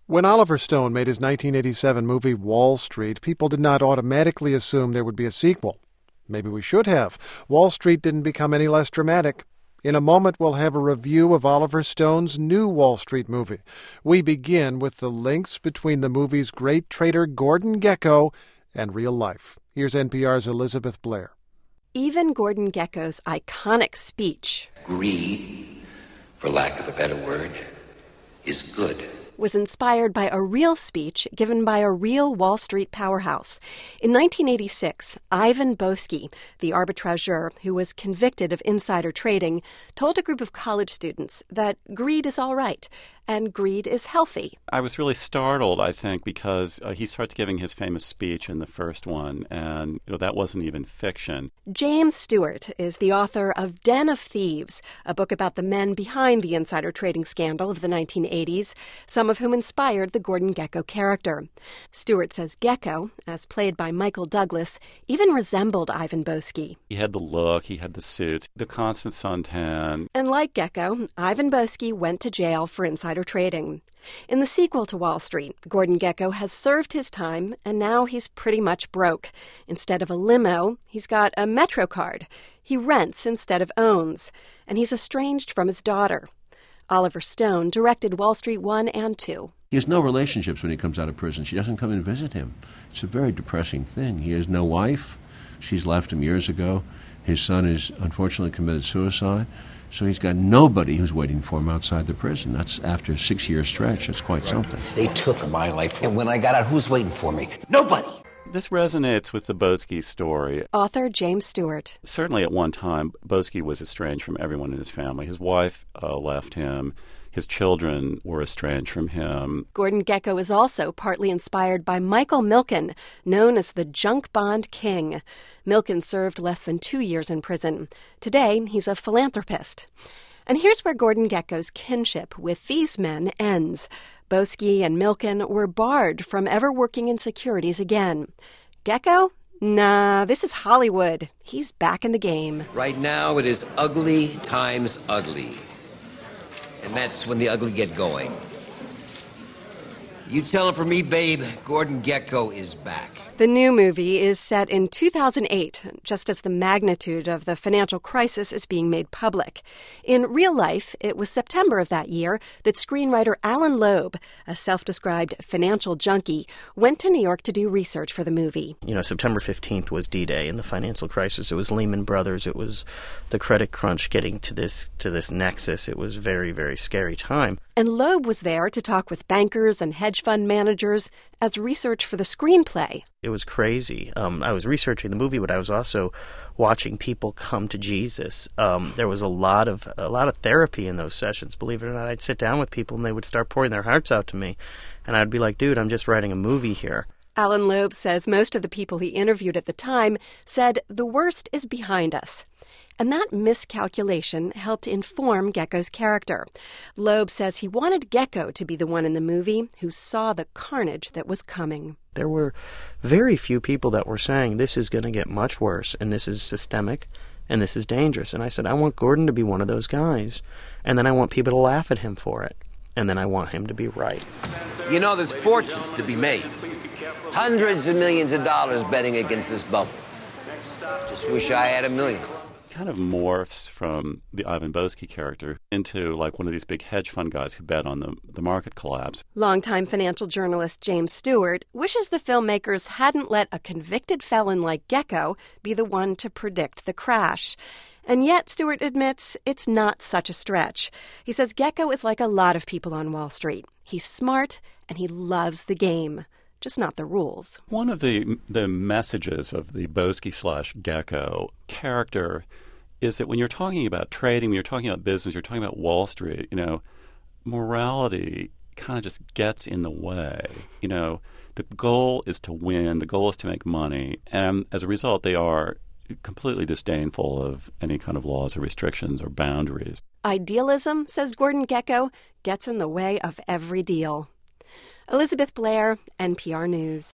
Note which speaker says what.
Speaker 1: When Oliver Stone made his 1987 movie Wall Street, people did not automatically assume there would be a sequel. Maybe we should have. Wall Street didn't become any less dramatic. In a moment, we'll have a review of Oliver Stone's new Wall Street movie. We begin with the links between the movie's great trader Gordon Gekko and real life. Here's NPR's Elizabeth Blair.
Speaker 2: Even Gordon Gekko's iconic speech,
Speaker 3: "Greed, for lack of a better word, is good,"
Speaker 2: was inspired by a real speech given by a real Wall Street powerhouse. In 1986, Ivan Boesky, the arbitrageur who was convicted of insider trading, told a group of college students that greed is all right and greed is healthy.
Speaker 4: I was really startled, I think, because he starts giving his famous speech in the first one, and that wasn't even fiction.
Speaker 2: James Stewart is the author of Den of Thieves, a book about the men behind the insider trading scandal of the 1980s, some of whom inspired the Gordon Gekko character. Stewart says Gekko, as played by Michael Douglas, even resembled Ivan Boesky.
Speaker 4: He had the look, he had the suit, the constant suntan.
Speaker 2: And like Gekko, Ivan Boesky went to jail for insider trading. In the sequel to Wall Street, Gordon Gekko has served his time, and now he's pretty much broke. Instead of a limo, he's got a MetroCard. He rents instead of owns, and he's estranged from his daughter. Oliver Stone directed Wall Street 1 and 2.
Speaker 5: He has no relationships when he comes out of prison. She doesn't come and visit him. It's a very depressing thing. He has no wife. She's left him years ago. His son has unfortunately committed suicide. So he's got nobody who's waiting for him outside the prison. That's after a 6-year stretch. That's quite something.
Speaker 3: They took my life, and when I got out, who's waiting for me? Nobody!
Speaker 4: This resonates with the Boesky story.
Speaker 2: Author James Stewart.
Speaker 4: Certainly at one time, Boesky was estranged from everyone in his family. His wife left him. His children were estranged from him.
Speaker 2: Gordon Gekko is also partly inspired by Michael Milken, known as the junk bond king. Milken served less than 2 years in prison. Today, he's a philanthropist. And here's where Gordon Gekko's kinship with these men ends. Boesky and Milken were barred from ever working in securities again. Gekko? Nah, this is Hollywood. He's back in the game.
Speaker 3: Right now, it is ugly times ugly. And that's when the ugly get going. You tell him for me, babe, Gordon Gekko is back.
Speaker 2: The new movie is set in 2008, just as the magnitude of the financial crisis is being made public. In real life, it was September of that year that screenwriter Alan Loeb, a self-described financial junkie, went to New York to do research for the movie.
Speaker 6: September 15th was D-Day in the financial crisis. It was Lehman Brothers. It was the credit crunch getting to this nexus. It was a very, very scary time.
Speaker 2: And Loeb was there to talk with bankers and hedge fund managers as research for the screenplay.
Speaker 6: It was crazy. I was researching the movie, but I was also watching people come to Jesus. There was a lot of therapy in those sessions. Believe it or not, I'd sit down with people and they would start pouring their hearts out to me, and I'd be like, "Dude, I'm just writing a movie here."
Speaker 2: Alan Loeb says most of the people he interviewed at the time said the worst is behind us. And that miscalculation helped inform Gekko's character. Loeb says he wanted Gekko to be the one in the movie who saw the carnage that was coming.
Speaker 6: There were very few people that were saying this is going to get much worse and this is systemic and this is dangerous. And I said, I want Gordon to be one of those guys. And then I want people to laugh at him for it. And then I want him to be right.
Speaker 3: There's fortunes to be made. Hundreds of millions of dollars betting against this bubble. Just wish I had $1 million.
Speaker 4: Kind of morphs from the Ivan Boesky character into like one of these big hedge fund guys who bet on the market collapse.
Speaker 2: Longtime financial journalist James Stewart wishes the filmmakers hadn't let a convicted felon like Gekko be the one to predict the crash. And yet, Stewart admits it's not such a stretch. He says Gekko is like a lot of people on Wall Street. He's smart and he loves the game. Just not the rules.
Speaker 4: One of the messages of the Boesky/Gekko character is that when you're talking about trading, when you're talking about business, you're talking about Wall Street, morality kind of just gets in the way. The goal is to win. The goal is to make money. And as a result, they are completely disdainful of any kind of laws or restrictions or boundaries.
Speaker 2: Idealism, says Gordon Gekko, gets in the way of every deal. Elizabeth Blair, NPR News.